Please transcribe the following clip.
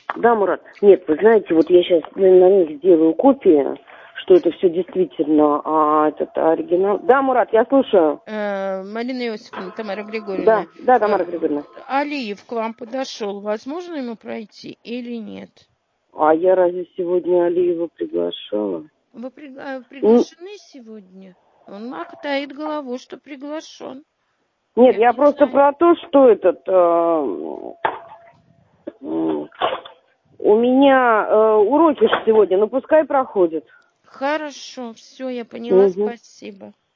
Да, Мурат. Нет, вы знаете, вот я сейчас на них сделаю копии, что это все действительно, этот оригинал. Да, Мурат, я слушаю. Марина Иосифовна, Тамара Григорьевна, Да, Тамара Григорьевна. Алиев к вам подошел. Возможно ему пройти или нет? А я разве сегодня Алиева приглашала? Вы приглашены сегодня? Он мотает головой, что приглашен. Нет, я просто про то, что у меня уроки сегодня, ну пускай проходят. Хорошо, все, я поняла, спасибо.